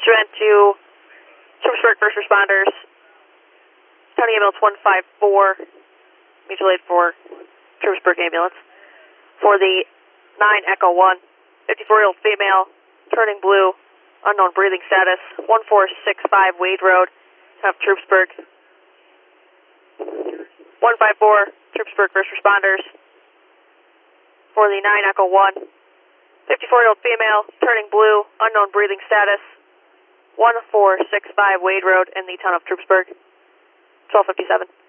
Strand to Troopsburg first responders. County ambulance 154, mutual aid for Troopsburg ambulance. For the 9 Echo 1, 54-year-old female, turning blue, unknown breathing status, 1465 Wade Road, town of Troopsburg. 154, Troopsburg first responders. For the 9 Echo 1, 54-year-old female, turning blue, unknown breathing status, 1465 Wade Road in the town of Troopsburg. 1257.